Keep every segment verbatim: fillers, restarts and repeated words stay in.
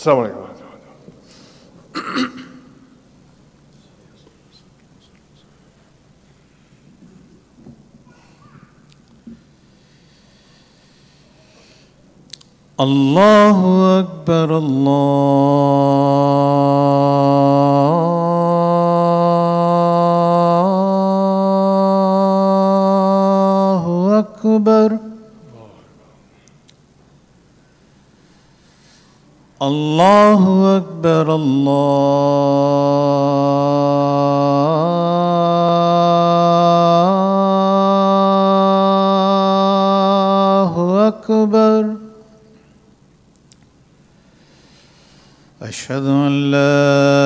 Assalamu alaikum. الله أكبر الله أكبر الله أكبر الله أكبر أشهد أن لا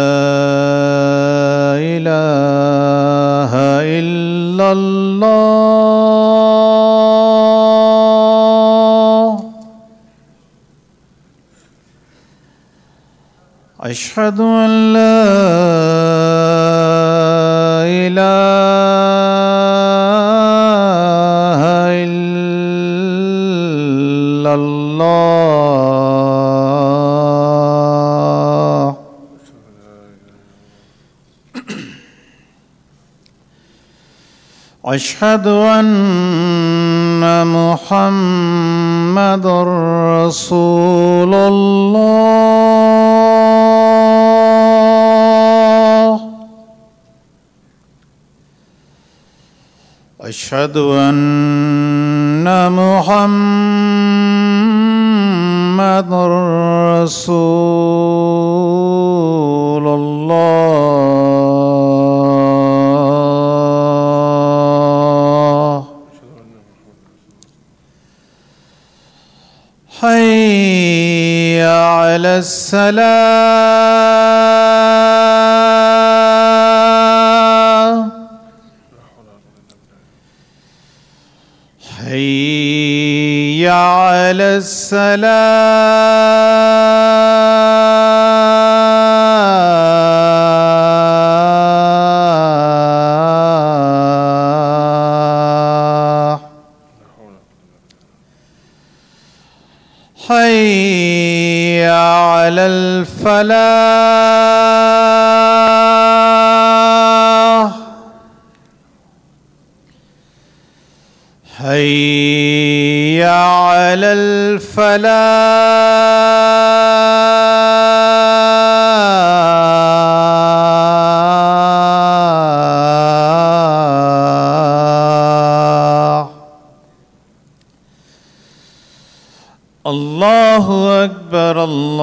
إله إلا الله أشهد أن لا إله إلا الله أشهد أن محمد رسول الله أشهد أن محمد رسول الله حي على الصلاة حي على الصلاة حي على الفلاح حي على الفلاح الله أكبر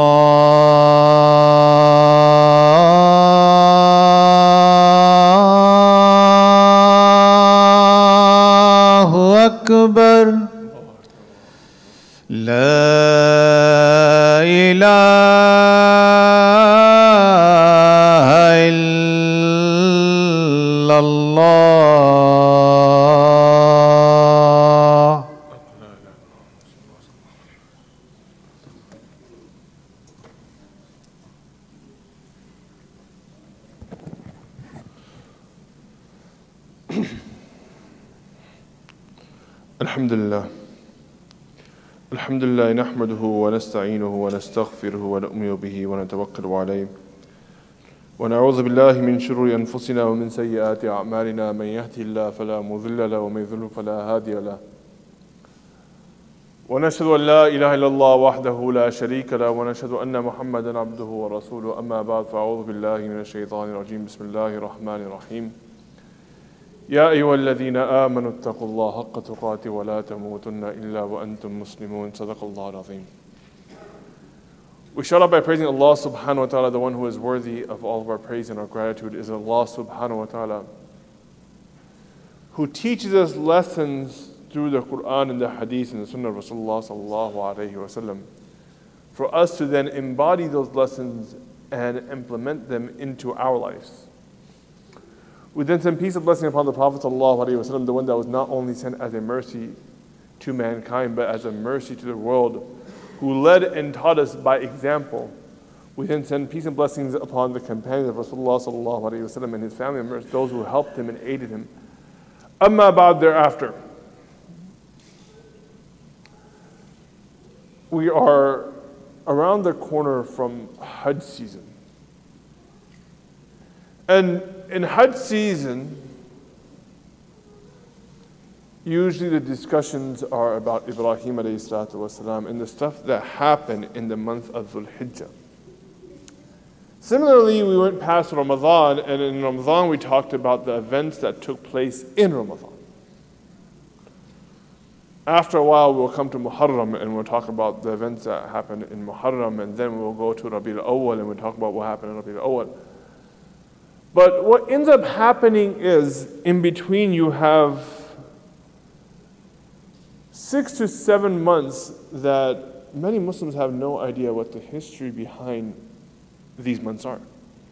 الله أكبر لا إله إلا الله الحمد لله الحمد لله نحمده ونستعينه ونستغفره ونؤمن به ونتوكل عليه ونعوذ بالله من شرور أنفسنا ومن سيئات أعمالنا من يهده الله فلا مضل له ومن يضلل فلا هادي له ونشهد أن لا إله إلا الله وحده لا شريك له ونشهد أن محمدا عبده ورسوله أما بعد فأعوذ بالله من الشيطان الرجيم بسم الله الرحمن الرحيم يا أيها الذين آمنوا اتقوا الله حق تقاته ولا تموتن إلا وأنتم مسلمون صدق الله العظيم. We start off by praising Allah subhanahu wa ta'ala. The one who is worthy of all of our praise and our gratitude is Allah subhanahu wa ta'ala, who teaches us lessons through the Quran and the Hadith and the Sunnah of Rasulullah sallallahu alayhi wa sallam, for us to then embody those lessons and implement them into our lives. We then send peace and blessing upon the Prophet sallallahu alayhi wa sallam, the one that was not only sent as a mercy to mankind, but as a mercy to the world, who led and taught us by example. We then send peace and blessings upon the companions of Rasulullah sallallahu alayhi wa sallam and his family members, those who helped him and aided him. Amma ba'd, thereafter, we are around the corner from Hajj season. And in Hajj season, usually the discussions are about Ibrahim alayhi salatu wasalam and the stuff that happened in the month of Dhul Hijjah. Similarly, we went past Ramadan, and in Ramadan we talked about the events that took place in Ramadan. After a while, we'll come to Muharram, and we'll talk about the events that happened in Muharram, and then we'll go to Rabi al-Awwal, and we'll talk about what happened in Rabi al-Awwal. But what ends up happening is, in between you have six to seven months that many Muslims have no idea what the history behind these months are.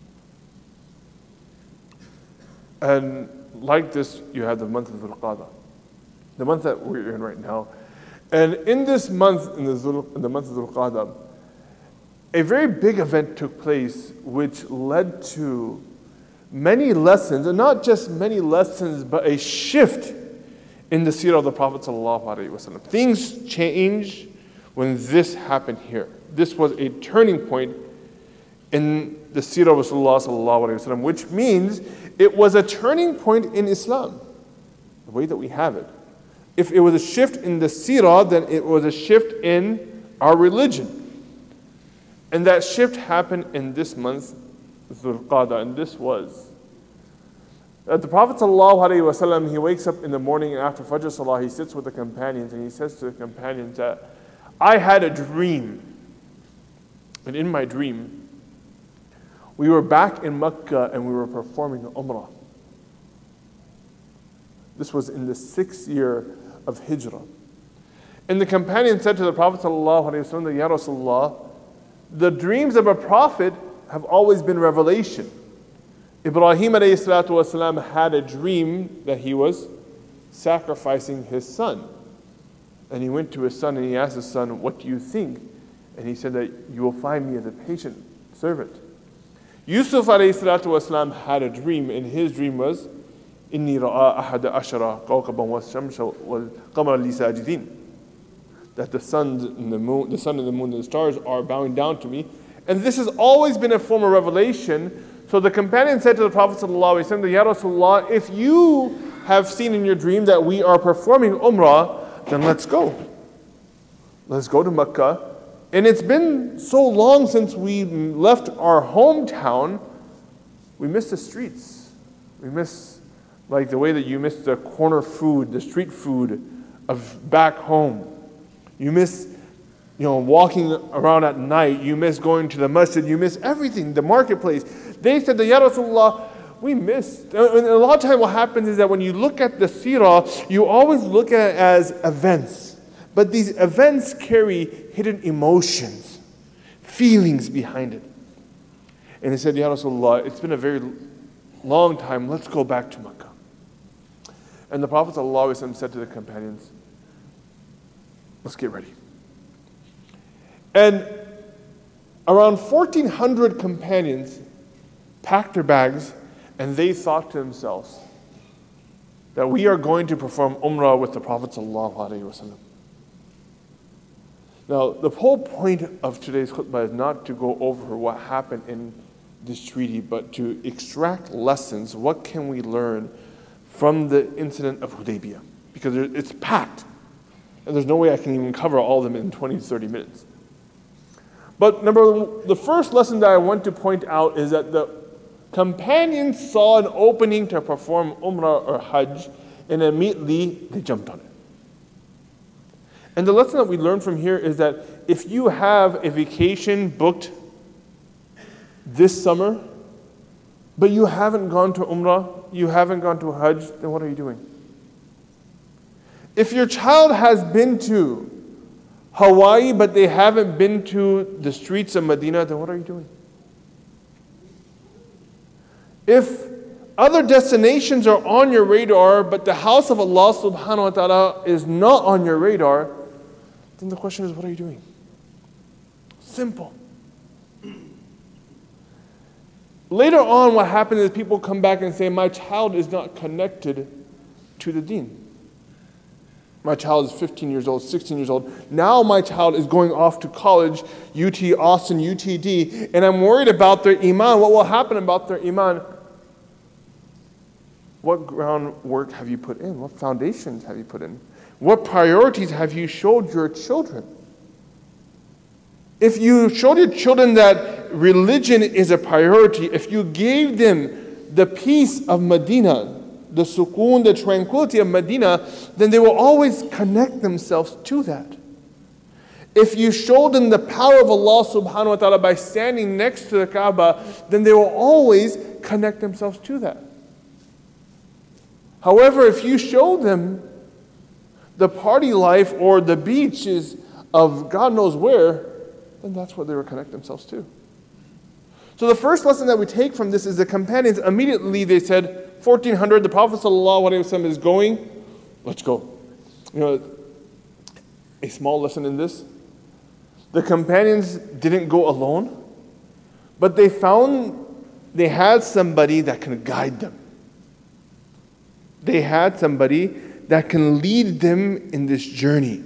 And like this, you have the month of Dhul Qa'dah, the month that we're in right now. And in this month, in the, Dhul, in the month of Dhul Qa'dah, a very big event took place which led to many lessons, and not just many lessons, but a shift in the seerah of the Prophet ﷺ. Things changed when this happened here. This was a turning point in the seerah of Rasulullah ﷺ, which means it was a turning point in Islam, the way that we have it. If it was a shift in the seerah, then it was a shift in our religion. And that shift happened in this month, Dhul Qa'dah, and this was that the Prophet ﷺ, he wakes up in the morning and after Fajr Salah, he sits with the companions and he says to the companions that, I had a dream. And in my dream, we were back in Mecca and we were performing Umrah. This was in the sixth year of Hijrah. And the companion said to the Prophet ﷺ, Ya Rasulullah, the dreams of a prophet have always been revelation. Ibrahim alayhi salatu wasalam had a dream that he was sacrificing his son. And he went to his son and he asked his son, what do you think? And he said that you will find me as a patient servant. Yusuf alayhi salatu wasalam had a dream, and his dream was, Inni ra'a ahada ashara kawkaban wa shamsa wal qamara li sajidin. That the sun and the moon, the sun and the moon and the stars are bowing down to me. And this has always been a form of revelation. So the companion said to the Prophet ﷺ, Ya Rasulullah, if you have seen in your dream that we are performing Umrah, then let's go. Let's go to Mecca. And it's been so long since we left our hometown, we miss the streets. We miss like the way that you miss the corner food, the street food of back home. You miss you know, walking around at night. You miss going to the masjid. You miss everything, the marketplace. They said that, Ya Rasulullah, we miss. And a lot of time what happens is that when you look at the seerah, you always look at it as events. But these events carry hidden emotions, feelings behind it. And he said, Ya Rasulullah, it's been a very long time. Let's go back to Mecca. And the Prophet ﷺ said to the companions, let's get ready. And around fourteen hundred companions packed their bags, and they thought to themselves that we are going to perform Umrah with the Prophet ﷺ. Now, the whole point of today's khutbah is not to go over what happened in this treaty, but to extract lessons. What can we learn from the incident of Hudaybiyah? Because it's packed, and there's no way I can even cover all of them in twenty to thirty minutes. But number, the first lesson that I want to point out is that the companions saw an opening to perform Umrah or Hajj, and immediately they jumped on it. And the lesson that we learn from here is that if you have a vacation booked this summer, but you haven't gone to Umrah, you haven't gone to Hajj, then what are you doing? If your child has been to Hawaii, but they haven't been to the streets of Medina, then what are you doing? If other destinations are on your radar, but the house of Allah subhanahu wa ta'ala is not on your radar, then the question is, what are you doing? Simple. Later on, what happens is people come back and say, my child is not connected to the deen. My child is fifteen years old, sixteen years old. Now my child is going off to college, U T Austin, U T D, and I'm worried about their iman. What will happen about their iman? What groundwork have you put in? What foundations have you put in? What priorities have you showed your children? If you showed your children that religion is a priority, if you gave them the peace of Medina, the sukoon, the tranquility of Medina, then they will always connect themselves to that. If you showed them the power of Allah subhanahu wa ta'ala by standing next to the Kaaba, then they will always connect themselves to that. However, if you show them the party life or the beaches of God knows where, then that's what they will connect themselves to. So the first lesson that we take from this is the companions, immediately they said, fourteen hundred, the Prophet ﷺ is going, let's go. You know, a small lesson in this, the companions didn't go alone, but they found they had somebody that can guide them. They had somebody that can lead them in this journey.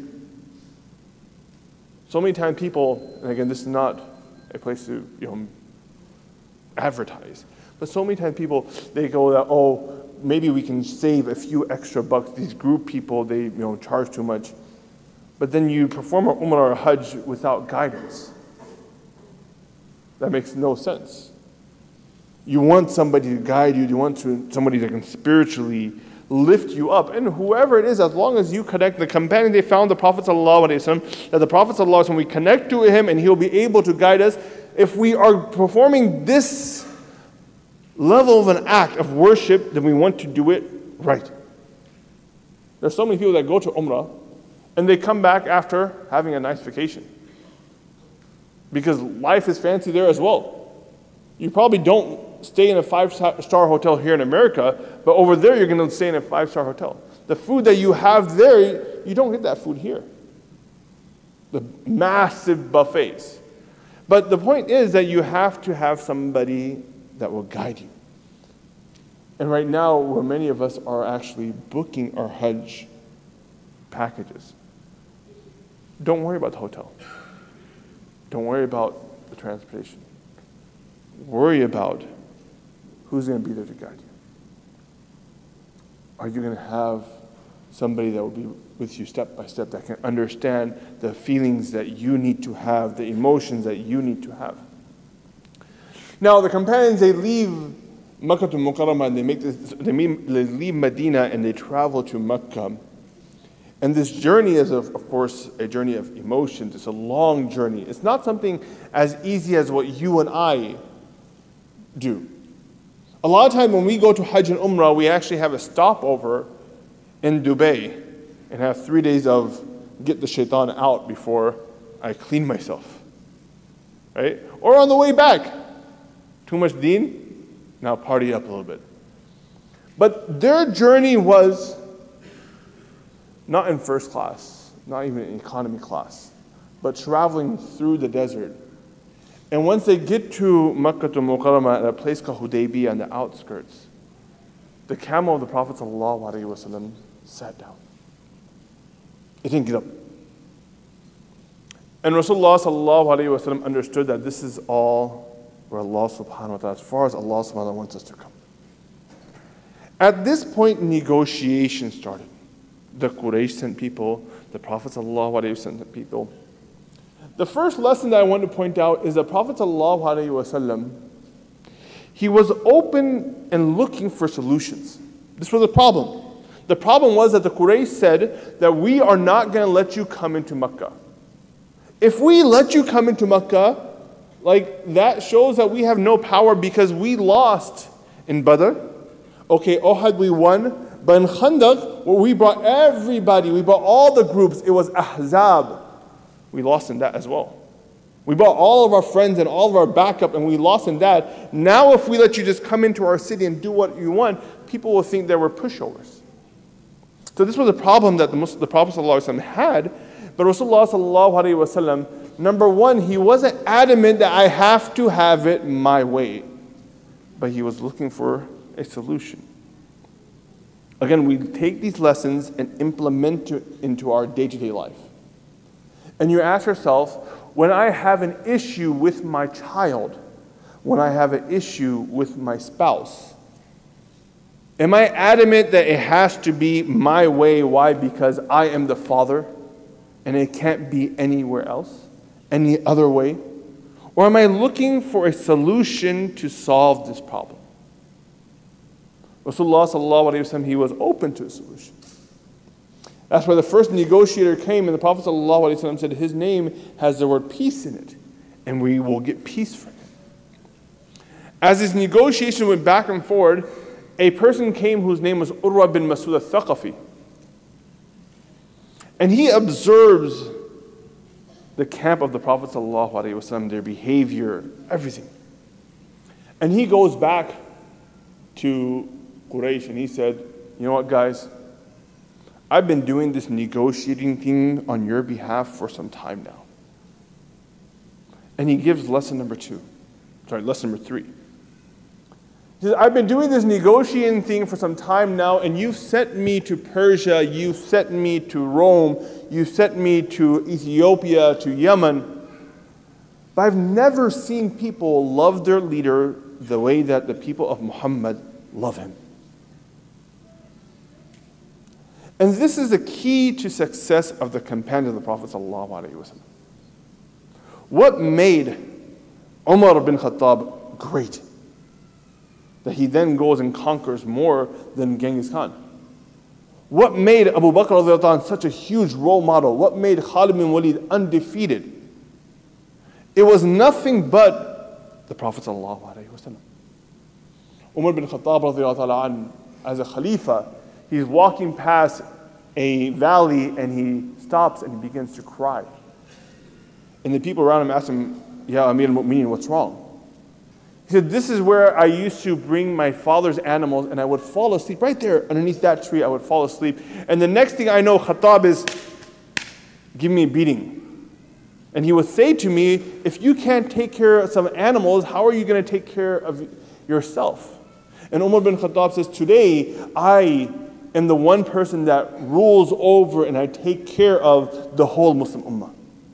So many times people, and again, this is not a place to, you know, advertise, but so many times people, they go that, oh, maybe we can save a few extra bucks. These group people, they, you know, charge too much. But then you perform an Umrah or a Hajj without guidance. That makes no sense. You want somebody to guide you. You want to, somebody that can spiritually lift you up. And whoever it is, as long as you connect, the companion, they found the Prophet ﷺ, that the Prophet ﷺ, we connect to him and he'll be able to guide us. If we are performing this level of an act of worship, then we want to do it right. There's so many people that go to Umrah and they come back after having a nice vacation. Because life is fancy there as well. You probably don't stay in a five-star hotel here in America, but over there you're going to stay in a five-star hotel. The food that you have there, you don't get that food here. The massive buffets. But the point is that you have to have somebody that will guide you. And right now, where many of us are actually booking our Hajj packages, don't worry about the hotel. Don't worry about the transportation. Worry about who's going to be there to guide you. Are you going to have somebody that will be with you step by step, that can understand the feelings that you need to have, the emotions that you need to have? Now, the companions, they leave Makkah to Mukarramah, and they make this, they leave Medina and they travel to Makkah. And this journey is, of, of course, a journey of emotions. It's a long journey. It's not something as easy as what you and I do. A lot of time when we go to Hajj and Umrah, we actually have a stopover in Dubai and have three days of get the shaitan out before I clean myself. Right? Or on the way back, too much deen, now party up a little bit. But their journey was not in first class, not even in economy class, but traveling through the desert. And once they get to Makkah to Mukarramah at a place called Hudaybiyah on the outskirts, the camel of the Prophet ﷺ sat down. It didn't get up. And Rasulullah ﷺ understood that this is all where Allah subhanahu wa ta'ala, as far as Allah subhanahu wa ta'ala wants us to come. At this point, negotiation started. The Quraysh sent people, the Prophet ﷺ sent people. The first lesson that I want to point out is the Prophet ﷺ, he was open and looking for solutions. This was a problem. The problem was that the Quraysh said that we are not going to let you come into Makkah. If we let you come into Makkah, like that shows that we have no power because we lost in Badr. Okay, Uhud we won. But in Khandaq, where we brought everybody, we brought all the groups, it was Ahzab. We lost in that as well. We brought all of our friends and all of our backup, and we lost in that. Now if we let you just come into our city and do what you want, people will think that we're pushovers. So this was a problem that the, Muslim, the Prophet ﷺ had. But Rasulullah ﷺ, number one, he wasn't adamant that I have to have it my way. But he was looking for a solution. Again, we take these lessons and implement it into our day-to-day life. And you ask yourself, when I have an issue with my child, when I have an issue with my spouse, am I adamant that it has to be my way? Why? Because I am the father and it can't be anywhere else, any other way? Or am I looking for a solution to solve this problem? Rasulullah sallallahu alayhi wa sallam, he was open to a solution. That's why the first negotiator came and the Prophet sallallahu alayhi wa sallam said, his name has the word peace in it, and we will get peace from him. As this negotiation went back and forward, a person came whose name was Urwa bin Masud al-Thaqafi. And he observes the camp of the Prophet ﷺ, their behavior, everything. And he goes back to Quraysh and he said, you know what, guys? I've been doing this negotiating thing on your behalf for some time now. And he gives lesson number two. Sorry, lesson number three. He says, I've been doing this negotiating thing for some time now, and you've sent me to Persia, you've sent me to Rome, you've sent me to Ethiopia, to Yemen. But I've never seen people love their leader the way that the people of Muhammad love him. And this is the key to success of the companion of the Prophet ﷺ. What made Umar bin Khattab great? That he then goes and conquers more than Genghis Khan. What made Abu Bakr radiallahu anhu such a huge role model? What made Khalid bin Walid undefeated? It was nothing but the Prophet ﷺ. Umar bin Khattab radiallahu anhu, as a Khalifa, he's walking past a valley and he stops and he begins to cry. And the people around him ask him, Ya Amir al-Mu'mineen, what's wrong? He said, this is where I used to bring my father's animals and I would fall asleep. Right there underneath that tree, I would fall asleep. And the next thing I know, Khattab is, give me a beating. And he would say to me, if you can't take care of some animals, how are you going to take care of yourself? And Umar bin Khattab says, today, I am the one person that rules over and I take care of the whole Muslim Ummah.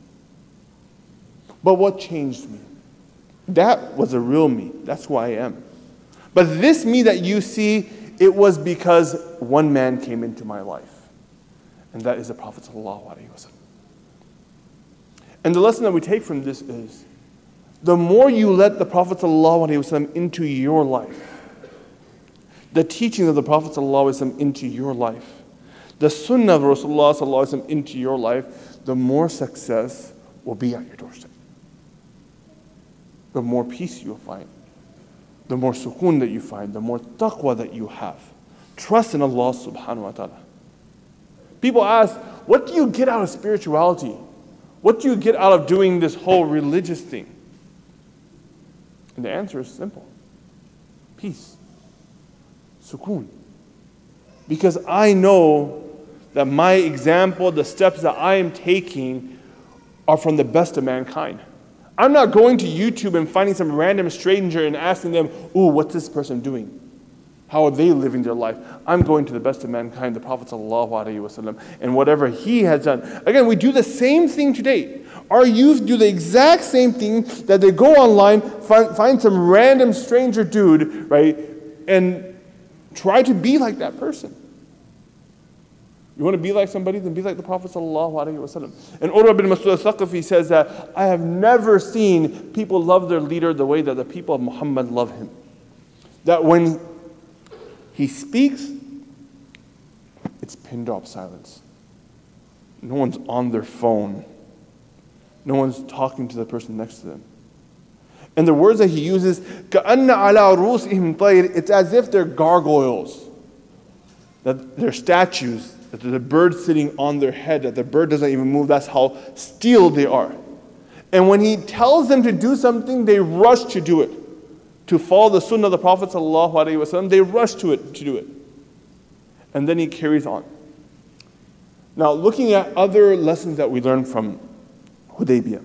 But what changed me? That was a real me. That's who I am. But this me that you see, it was because one man came into my life. And that is the Prophet ﷺ. And the lesson that we take from this is, the more you let the Prophet ﷺ into your life, the teachings of the Prophet ﷺ into your life, the sunnah of Rasulullah ﷺ into your life, the more success will be at your doorstep. The more peace you'll find, the more sukoon that you find, the more taqwa that you have. Trust in Allah subhanahu wa ta'ala. People ask, what do you get out of spirituality? What do you get out of doing this whole religious thing? And the answer is simple. Peace. Sukoon. Because I know that my example, the steps that I am taking are from the best of mankind. I'm not going to YouTube and finding some random stranger and asking them, ooh, what's this person doing? How are they living their life? I'm going to the best of mankind, the Prophet ﷺ, and whatever he has done. Again, we do the same thing today. Our youth do the exact same thing, that they go online, find, find some random stranger dude, right, and try to be like that person. You want to be like somebody? Then be like the Prophet ﷺ. And Urwa bin Masud al-Thaqafi says that, I have never seen people love their leader the way that the people of Muhammad love him. That when he speaks, it's pin drop silence. No one's on their phone. No one's talking to the person next to them. And the words that he uses, كَأَنَّ عَلَىٰ رُؤُوسِهِمْ طَيْرٌ, it's as if they're gargoyles, that they're statues, that there's a bird sitting on their head, that the bird doesn't even move. That's how still they are. And when he tells them to do something, they rush to do it. To follow the sunnah of the Prophet ﷺ, they rush to it to do it. And then he carries on. Now, looking at other lessons that we learned from Hudaybiyah.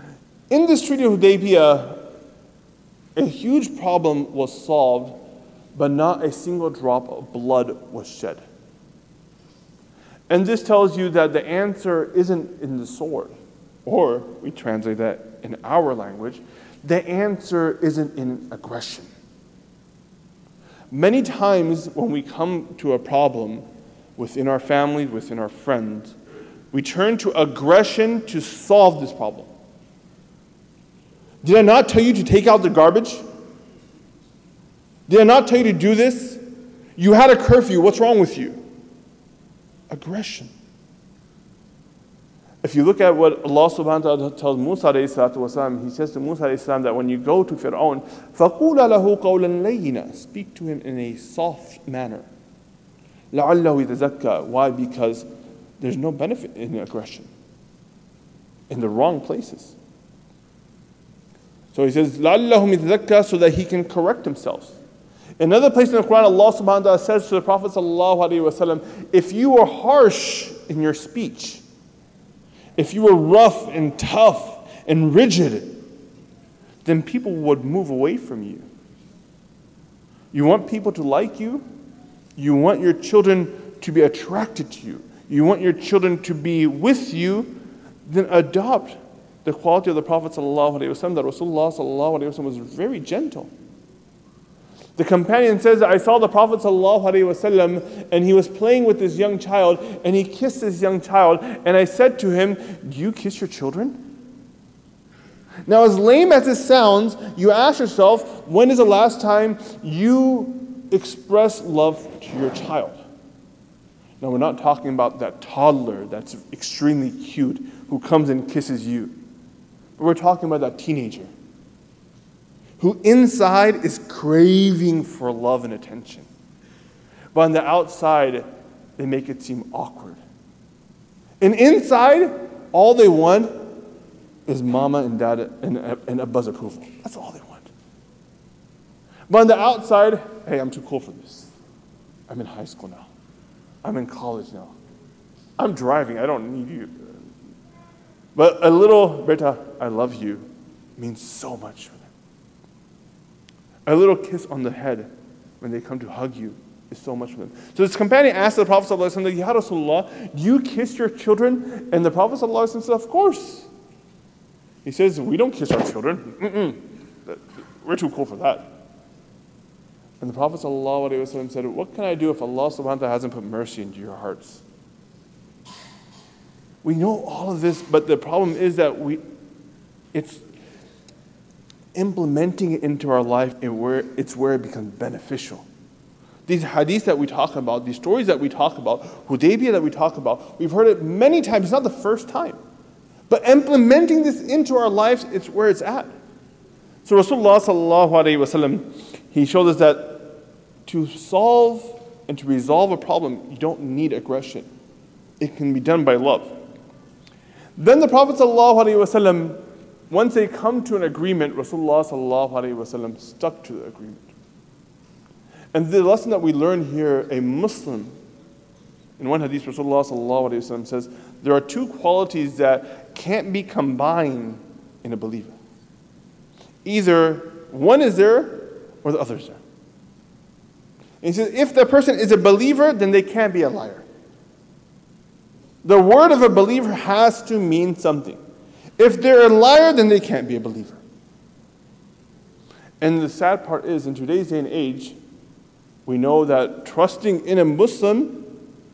In this Treaty of Hudaybiyah, a huge problem was solved but not a single drop of blood was shed. And this tells you that the answer isn't in the sword, or we translate that in our language, the answer isn't in aggression. Many times when we come to a problem within our families, within our friends, we turn to aggression to solve this problem. Did I not tell you to take out the garbage? Did I not tell you to do this? You had a curfew. What's wrong with you? Aggression. If you look at what Allah subhanahu wa ta'ala tells Musa alayhi salatu wasalam, He says to Musa alayhi salam that when you go to Fir'aun, فَقُولَ لَهُ قَوْلًا لَيِّنًا, speak to him in a soft manner. لَعَلَّهُ يَتَزَكَّى. Why? Because there's no benefit in aggression. In the wrong places. So He says, لَعَلَّهُ يَتَزَكَّى, so that he can correct himself. Another place in the Quran, Allah subhanahu wa ta'ala says to the Prophet sallallahu alaihi wasallam, if you were harsh in your speech, if you were rough and tough and rigid, then people would move away from you. You want people to like you. You want your children to be attracted to you. You want your children to be with you. Then adopt the quality of the Prophet sallallahu alaihi wasallam, that Rasulullah sallallahu alaihi wasallam was very gentle. The companion says that I saw the Prophet ﷺ and he was playing with this young child and he kissed this young child, and I said to him, do you kiss your children? Now, as lame as it sounds, you ask yourself, when is the last time you express love to your child? Now, we're not talking about that toddler that's extremely cute who comes and kisses you. But we're talking about that teenager who inside is craving for love and attention. But on the outside, they make it seem awkward. And inside, all they want is mama and dad and, and Abba's approval. That's all they want. But on the outside, hey, I'm too cool for this. I'm in high school now. I'm in college now. I'm driving, I don't need you. But a little, beta, I love you, means so much for them. A little kiss on the head when they come to hug you is so much for them. So this companion asked the Prophet ﷺ, Ya Rasulullah, do you kiss your children? And the Prophet ﷺ said, of course. He says, we don't kiss our children. Mm-mm. We're too cool for that. And the Prophet ﷺ said, what can I do if Allah subhanahu wa ta'ala hasn't put mercy into your hearts? We know all of this, but the problem is that we, it's implementing it into our life, and where it's where it becomes beneficial. These hadiths that we talk about, these stories that we talk about, Hudaybiyah that we talk about, we've heard it many times. It's not the first time. But implementing this into our lives, it's where it's at. So Rasulullah sallallahu alaihi wasallam, he showed us that to solve and to resolve a problem, you don't need aggression. It can be done by love. Then the Prophet sallallahu alaihi wasallam, once they come to an agreement, Rasulullah sallallahu alaihi wasallam stuck to the agreement. And the lesson that we learn here, a Muslim, in one hadith, Rasulullah sallallahu alaihi wasallam says, there are two qualities that can't be combined in a believer. Either one is there or the other is there. And he says, if the person is a believer, then they can't be a liar. The word of a believer has to mean something. If they're a liar, then they can't be a believer. And the sad part is, in today's day and age, we know that trusting in a Muslim,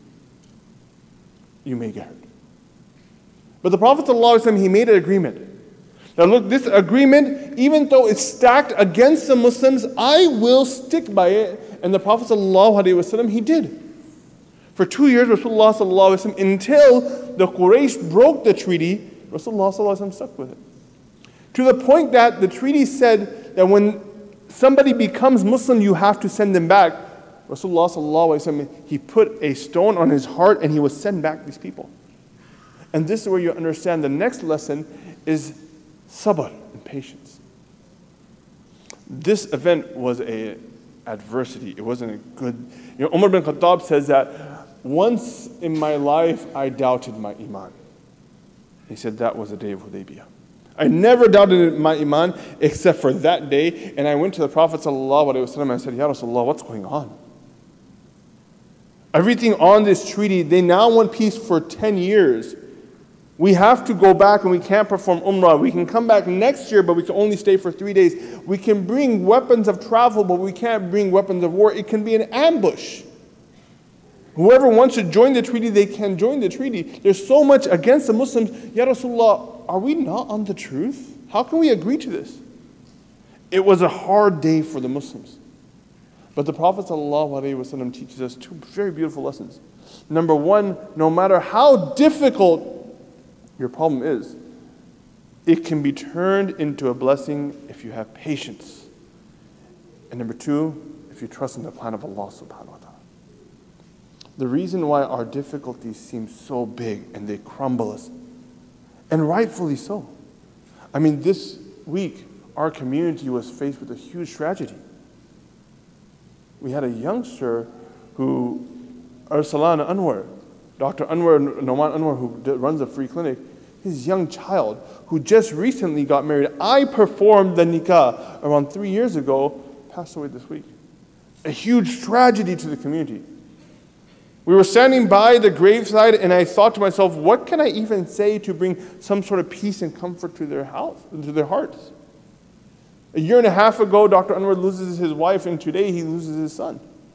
you may get hurt. But the Prophet ﷺ, he made an agreement. Now look, this agreement, even though it's stacked against the Muslims, I will stick by it. And the Prophet ﷺ, he did. For two years, Rasulullah ﷺ, until the Quraysh broke the treaty, Rasulullah ﷺ stuck with it. To the point that the treaty said that when somebody becomes Muslim, you have to send them back. Rasulullah ﷺ, he put a stone on his heart and he would send back these people. And this is where you understand the next lesson is sabr and patience. This event was a adversity. It wasn't a good. You know, Umar bin Khattab says that once in my life I doubted my iman. He said that was the day of Hudaybiyah. I never doubted my iman except for that day. And I went to the Prophet ﷺ and I said, Ya Rasulullah, what's going on? Everything on this treaty, they now want peace for ten years. We have to go back and we can't perform Umrah. We can come back next year, but we can only stay for three days. We can bring weapons of travel, but we can't bring weapons of war. It can be an ambush. Whoever wants to join the treaty, they can join the treaty. There's so much against the Muslims. Ya Rasulullah, are we not on the truth? How can we agree to this? It was a hard day for the Muslims. But the Prophet ﷺ teaches us two very beautiful lessons. Number one, no matter how difficult your problem is, it can be turned into a blessing if you have patience. And number two, if you trust in the plan of Allah subhanahu wa ta'ala. The reason why our difficulties seem so big and they crumble us, and rightfully so. I mean, this week, our community was faced with a huge tragedy. We had a youngster who, Arsalan Anwar, Doctor Anwar, Noman Anwar, who runs a free clinic, his young child, who just recently got married. I performed the nikah around three years ago, passed away this week. A huge tragedy to the community. We were standing by the graveside and I thought to myself, what can I even say to bring some sort of peace and comfort to their house, to their hearts? A year and a half ago, Doctor Anwar loses his wife, and today he loses his son.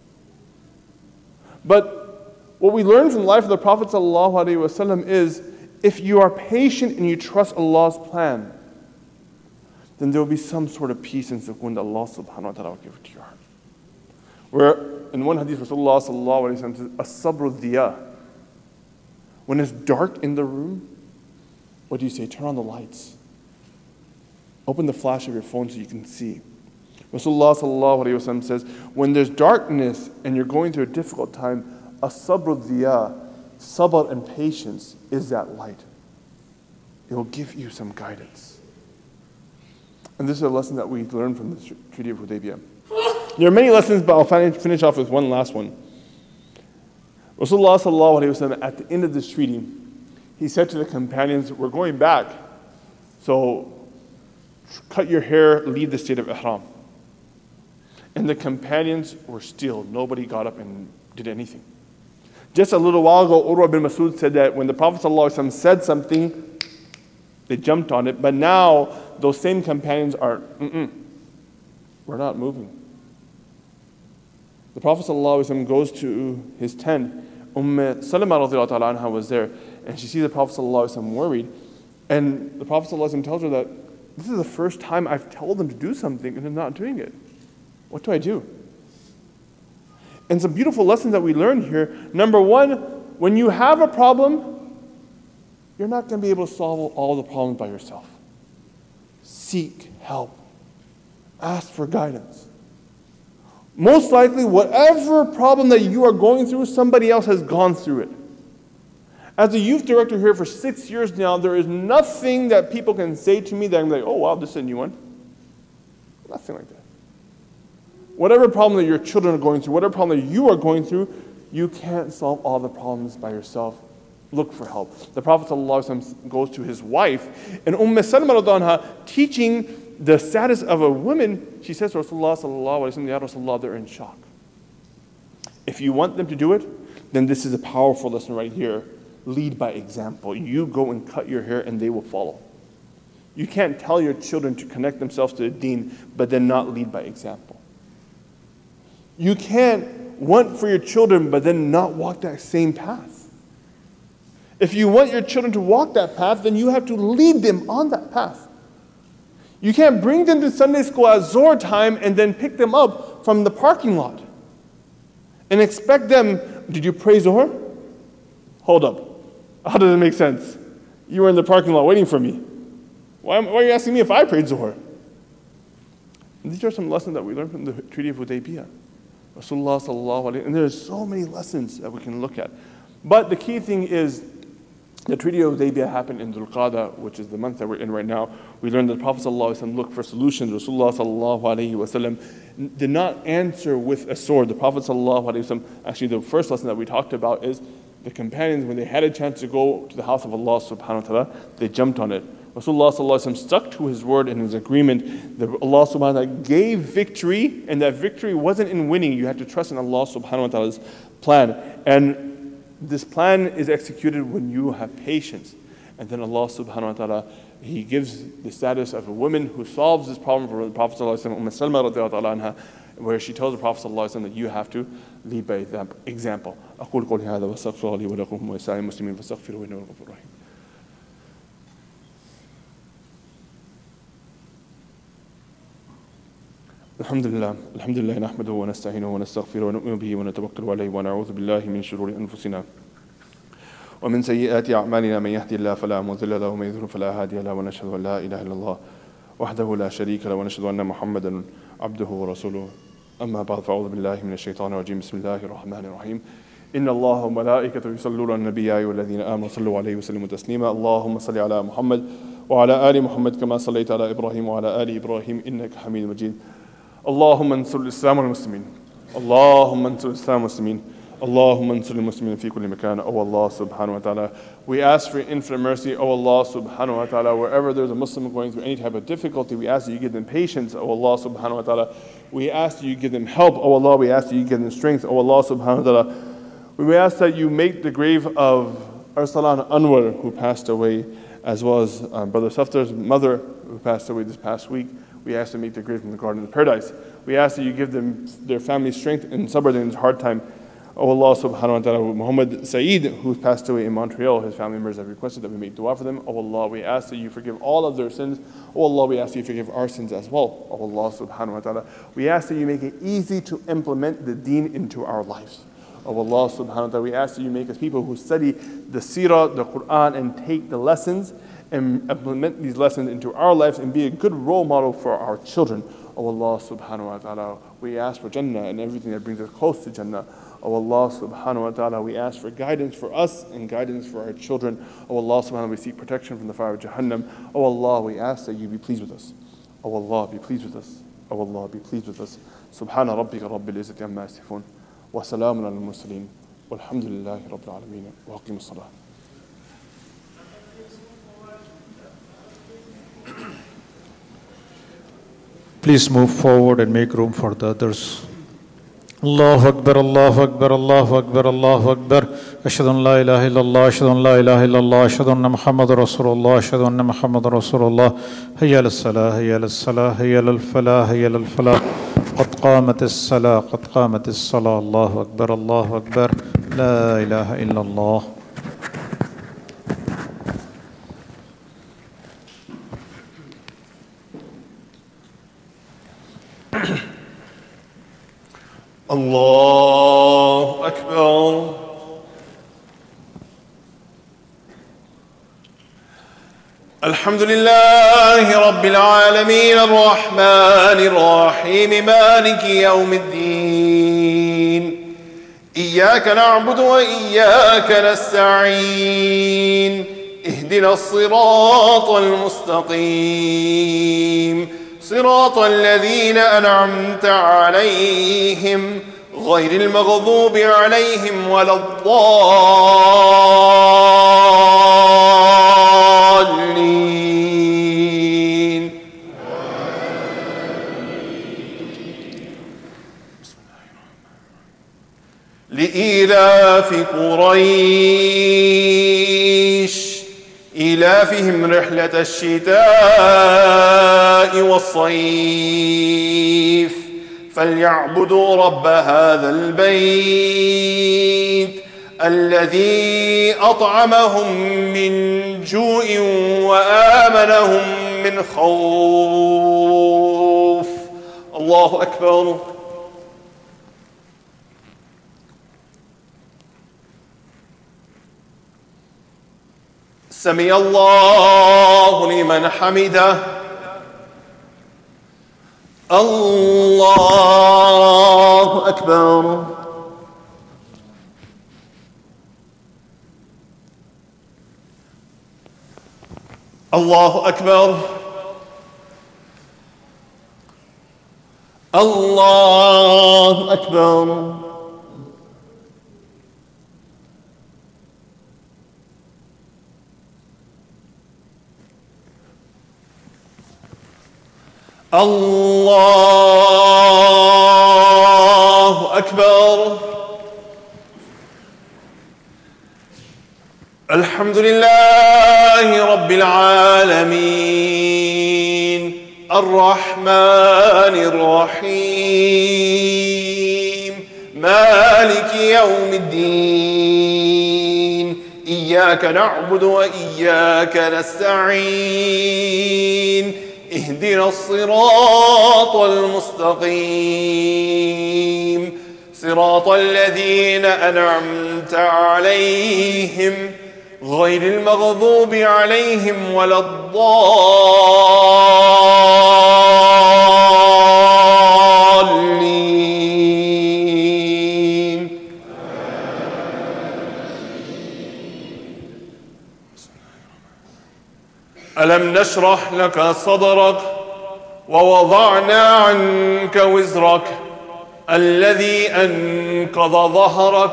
But what we learn from the life of the Prophet ﷺ is, if you are patient and you trust Allah's plan, then there will be some sort of peace and sukoon that Allah subhanahu wa ta'ala will give to your heart. Where in one hadith, Rasulullah sallallahu alayhi wa sallam says, as-sabru dhiya. When it's dark in the room, what do you say? Turn on the lights. Open the flash of your phone so you can see. Rasulullah sallallahu alayhi wa sallam says, when there's darkness and you're going through a difficult time, as-sabru dhiya, sabr and patience is that light. It will give you some guidance. And this is a lesson that we learned from the Treaty of Hudaybiyah. There are many lessons, but I'll finish off with one last one. Rasulullah sallallahu alayhi wa sallam, at the end of this treaty, he said to the companions, we're going back, so cut your hair, leave the state of ihram. And the companions were still. Nobody got up and did anything. Just a little while ago, Urwa bin Masud said that when the Prophet ﷺ said something, they jumped on it. But now, those same companions are, mm-mm, we're not moving. The Prophet ﷺ goes to his tent. Umm Salama radiallahu ta'ala anha was there, and she sees the Prophet ﷺ worried. And the Prophet ﷺ tells her that this is the first time I've told them to do something and they're not doing it. What do I do? And some beautiful lessons that we learn here. Number one, when you have a problem, you're not going to be able to solve all the problems by yourself. Seek help. Ask for guidance. Most likely, whatever problem that you are going through, somebody else has gone through it. As a youth director here for six years now, there is nothing that people can say to me that I'm like, oh wow, this is a new one. Nothing like that. Whatever problem that your children are going through, whatever problem that you are going through, you can't solve all the problems by yourself. Look for help. The Prophet ﷺ goes to his wife, and Umm Salama radiallahu anha, teaching the status of a woman, she says to Rasulullah sallallahu alayhi wa sallam, Ya Rasulullah, they're in shock. If you want them to do it, then this is a powerful lesson right here. Lead by example. You go and cut your hair and they will follow. You can't tell your children to connect themselves to the deen, but then not lead by example. You can't want for your children, but then not walk that same path. If you want your children to walk that path, then you have to lead them on that path. You can't bring them to Sunday school at Zohar time and then pick them up from the parking lot and expect them, did you pray Zohar? Hold up. How does it make sense? You were in the parking lot waiting for me. Why, why are you asking me if I prayed Zohar? And these are some lessons that we learned from the Treaty of Hudaybiyah. Rasulullah sallallahu alayhi wa sallam. And there's so many lessons that we can look at. But the key thing is, the Treaty of Hudaybiyah happened in Dhul Qa'dah, which is the month that we're in right now. We learned that the Prophet ﷺ looked for solutions. Rasulullah ﷺ did not answer with a sword. The Prophet ﷺ, actually the first lesson that we talked about is the companions, when they had a chance to go to the house of Allah subhanahu wa ta'ala, they jumped on it. Rasulullah sallallahu alaihi wasallam stuck to his word and his agreement that Allah subhanahu wa ta'ala gave victory, and that victory wasn't in winning. You had to trust in Allah subhanahu wa ta'ala's plan. And this plan is executed when you have patience. And then Allah subhanahu wa ta'ala, He gives the status of a woman who solves this problem for the Prophet sallallahu alaihi wasallam, Umm Salma radiyallahu ta'ala anha, where she tells the Prophet sallallahu alaihi wasallam that you have to lead by example. أقول قولي هذا وأستغفر لي ولكم ولسائر المسلمين فاستغفروه إنه الغفور الرحيم. الحمد لله الحمد لله نحمده ونستعينه ونستغفره ونؤمن به ونتوكل عليه ونعوذ بالله من شرور أنفسنا ومن سيئات أعمالنا. من يهدي الله فلا مضل له ومن يضلل فلا هادي له ونشهد أن لا إله إلا الله وحده لا شريك له ونشهد أن محمدا عبده ورسوله. أما بعد فأعوذ بالله من الشيطان الرجيم. بسم الله الرحمن الرحيم. إن الله وملائكته يصلون على النبي يا أيها الذين آمنوا صلوا عليه وسلموا تسليما. اللهم صل على محمد وعلى آل محمد كما صليت على إبراهيم وعلى آل إبراهيم إنك حميد مجيد. اللهم انصر الإسلام والمسلمين. اللهم انصر الإسلام والمسلمين. اللهم انصر المسلمين في كل مكان. Oh Allah subhanahu wa ta'ala, we ask for infinite mercy. Oh Allah subhanahu wa ta'ala, wherever there's a Muslim going through any type of difficulty, we ask that you give them patience. Oh Allah subhanahu wa ta'ala, we ask that you give them help. Oh Allah, we ask that you give them strength. Oh Allah subhanahu wa ta'ala, we ask that you make the grave of Arsalan Anwar, who passed away, as well as um, Brother Safdar's mother, who passed away this past week. We ask to make the grave in the Garden of Paradise. We ask that you give them their family strength and sabr in this hard time. Oh Allah subhanahu wa ta'ala, Muhammad Saeed, who passed away in Montreal, his family members have requested that we make dua for them. Oh Allah, we ask that you forgive all of their sins. Oh Allah, we ask that you forgive our sins as well. Oh Allah subhanahu wa ta'ala, we ask that you make it easy to implement the deen into our lives. Oh Allah subhanahu wa ta'ala, we ask that you make us people who study the seerah, the Quran, and take the lessons and implement these lessons into our lives and be a good role model for our children. Oh Allah subhanahu wa ta'ala, we ask for Jannah and everything that brings us close to Jannah. Oh Allah subhanahu wa ta'ala, we ask for guidance for us and guidance for our children. Oh Allah subhanahu wa ta'ala, we seek protection from the fire of Jahannam. Oh Allah, we ask that you be pleased with us. Oh Allah, be pleased with us. Oh Allah, be pleased with us. Subhana rabbika rabbil izzati amma yasifun. Wa salamun ala al-mursaleen. Walhamdulillahi rabbil alameen. Wa aqimus salah. Please move forward and make room for the others. Allahu Akbar, Allahu Akbar, Allahu Akbar, Allahu Akbar. Ashhadu an la ilaha illallah, ashhadu an la ilaha illallah, ashhadu anna Muhammadar Rasulullah, ashhadu anna Muhammadar Rasulullah. Hayya ala salah, hayya ala salah, hayya ala falah, hayya ala falah. Qad qamat as-salah, qad qamat as-salah. Allahu Akbar, Allahu Akbar. La ilaha illallah. Allahu Akbar. Alhamdulillahi Rabbil Alameen Ar-Rahmanir Rahim Maliki Yawmiddin. Iyyaka na'budu wa iyyaka nasta'in. Ihdina as-sirata al-mustaqim. صراط الذين أنعمت عليهم غير المغضوب عليهم ولا الضالين. لإيلاف قريش إيلافهم رحلة الشتاء والصيف فليعبدوا رب هذا البيت الذي أطعمهم من جوع وآمنهم من خوف. الله أكبر. سمع الله لمن حمده. الله أكبر. الله أكبر. الله أكبر. الله أكبر. الحمد لله رب العالمين الرحمن الرحيم مالك يوم الدين إياك نعبد وإياك نستعين اهدنا الصراط المستقيم صراط الذين أنعمت عليهم غير المغضوب عليهم ولا الضالين. ألم نشرح لك صدرك ووضعنا عنك وزرك الذي أنقض ظهرك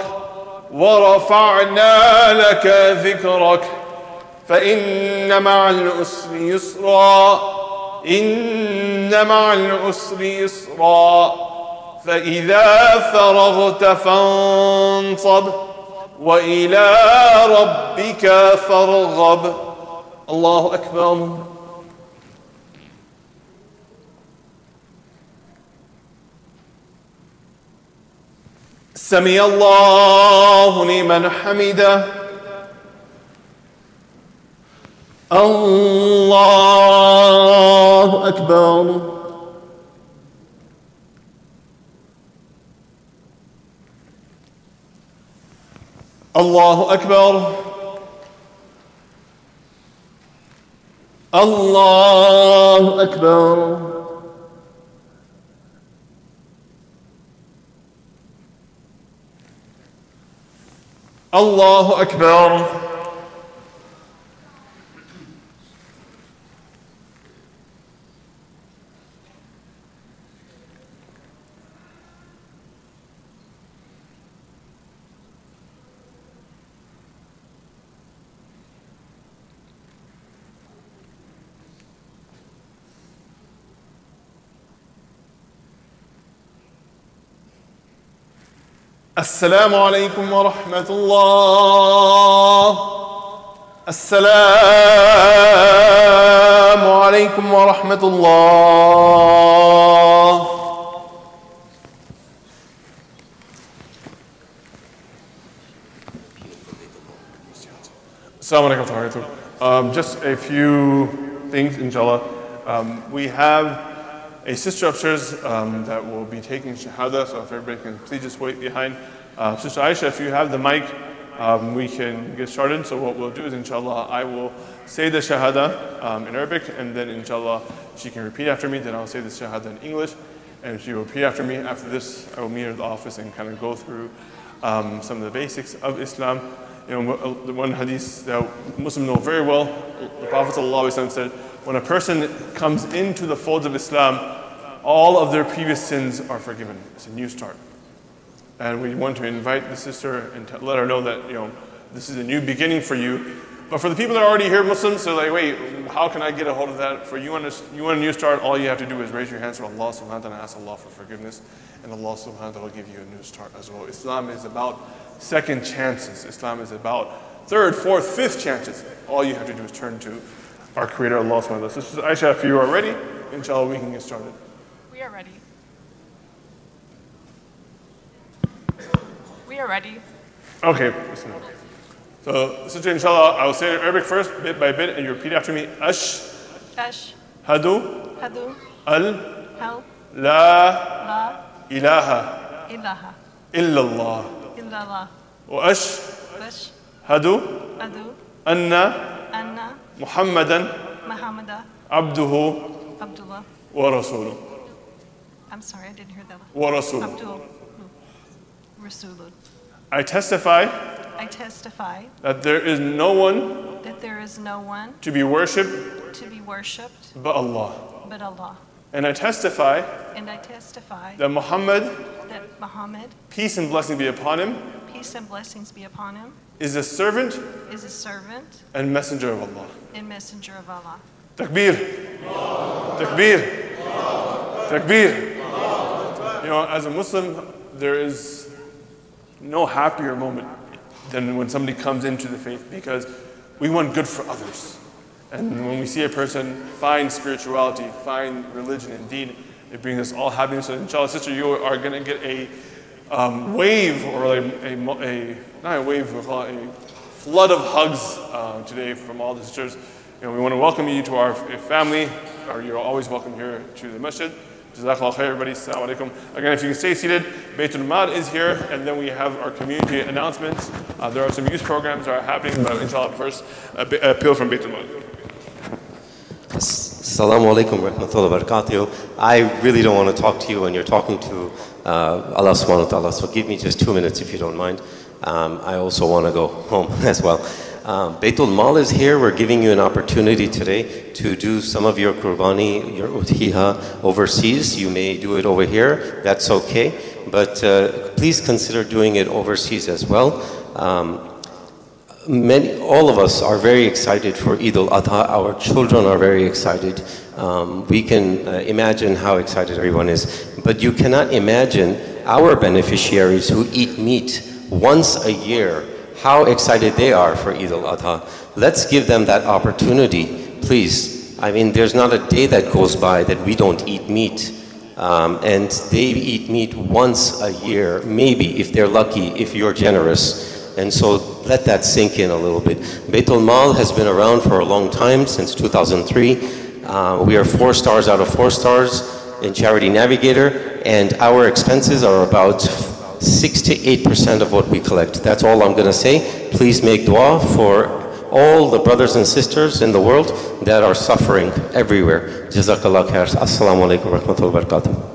ورفعنا لك ذكرك فإن مع العسر يسرا إن مع العسر يسرا فإذا فرغت فانصب وإلى ربك فارغب. الله أكبر. سمع الله لمن حمده. الله أكبر. الله أكبر. الله أكبر. الله أكبر. السلام عليكم ورحمة الله. السلام عليكم ورحمة الله. Assalamu alaikum wa rahmatullah. Um, just a few things, inshallah. Um, we have a sister upstairs um, that will be taking Shahada, so if everybody can please just wait behind. Uh, Sister Aisha, if you have the mic, um, we can get started. So what we'll do is, inshallah, I will say the Shahada um, in Arabic, and then inshallah, she can repeat after me, then I'll say the Shahada in English, and she will repeat after me. After this, I will meet her at the office and kind of go through um, some of the basics of Islam. You know, the one hadith that Muslims know very well, the Prophet ﷺ said, when a person comes into the folds of Islam, all of their previous sins are forgiven. It's a new start. And we want to invite the sister and to let her know that, you know, this is a new beginning for you. But for the people that are already here, Muslims, they're like, wait, how can I get a hold of that? For you want, a, you want a new start, all you have to do is raise your hands to Allah subhanahu wa ta'ala and ask Allah for forgiveness. And Allah subhanahu wa ta'ala will give you a new start as well. Islam is about second chances. Islam is about third, fourth, fifth chances. All you have to do is turn to our Creator, Allah subhanahu wa ta'ala. Sisters Aisha, if you are ready, inshallah, we can get started. We are ready. We are ready. Okay. So, Sister, inshallah, I will say it in Arabic first, bit by bit, and you repeat after me. Ash. Ash. Hadu. Hadu. Al. Hal. La. La. Ilaha. Ilaha. Illallah. Illallah. Wa ash. Bash. Hadu. Adu. Anna. Anna. Muhammadan. Muhammada. Abduhu. Abdullah. Wa rasuluh. I'm sorry, I didn't hear that. Wa rasuluh. Abdul. Rasulun. I testify I testify that there is no one that there is no one to be worshipped to be worshipped but Allah. but Allah. And I testify And I testify that Muhammad, that Muhammad, peace and blessing be upon him, peace and blessings be upon him, is a servant is a servant and messenger of Allah. and messenger of Allah. Takbir. Takbir. Takbir. You know, as a Muslim, there is no happier moment than when somebody comes into the faith, because we want good for others. And when we see a person find spirituality, find religion and deen, it brings us all happiness. So inshallah, sister, you are going to get a um, wave, or a, a, a, not a wave, we'll call it a flood of hugs uh, today from all the sisters. You know, we want to welcome you to our family, or you're always welcome here to the masjid. Jazakallah khair, everybody. Assalamu alaikum. Again, if you can stay seated, Baytul Mal is here, and then we have our community announcements. Uh, there are some youth programs that are happening, but inshallah, first, a appeal from Baytul Mal. Assalamu alaikum wa rahmatullahi wa barakatuh. I really don't want to talk to you when you're talking to uh, Allah subhanahu wa ta'ala, so give me just two minutes if you don't mind. Um, I also want to go home as well. Um, Baytul Mal is here. We're giving you an opportunity today to do some of your qurbani, your udhiya overseas. You may do it over here. That's okay. But uh, please consider doing it overseas as well. Um, many, all of us are very excited for Eid al-Adha. Our children are very excited. Um, we can uh, imagine how excited everyone is. But you cannot imagine our beneficiaries who eat meat once a year, how excited they are for Eid al-Adha. Let's give them that opportunity, please. I mean, there's not a day that goes by that we don't eat meat. Um, and they eat meat once a year, maybe, if they're lucky, if you're generous. And so let that sink in a little bit. Baytul Mal has been around for a long time, since two thousand three. Uh, we are four stars out of four stars in Charity Navigator, and our expenses are about six to eight percent of what we collect. That's all I'm going to say. Please make dua for all the brothers and sisters in the world that are suffering everywhere. Jazakallah khair. Assalamu alaikum wa rahmatullahi wa barakatuh.